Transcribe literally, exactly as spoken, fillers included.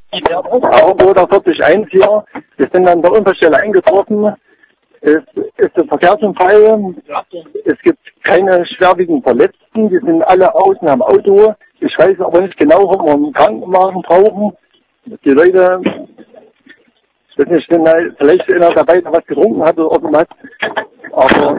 Aber oder vierzig eins hier, wir sind an der Unfallstelle eingetroffen. Es ist ein Verkehrsunfall. Es gibt keine schwerwiegenden Verletzten. Die sind alle außen am Auto. Ich weiß aber nicht genau, ob wir einen Krankenwagen brauchen. Die Leute, ich weiß nicht, wenn da vielleicht einer dabei, der was getrunken hat oder irgendwas. Aber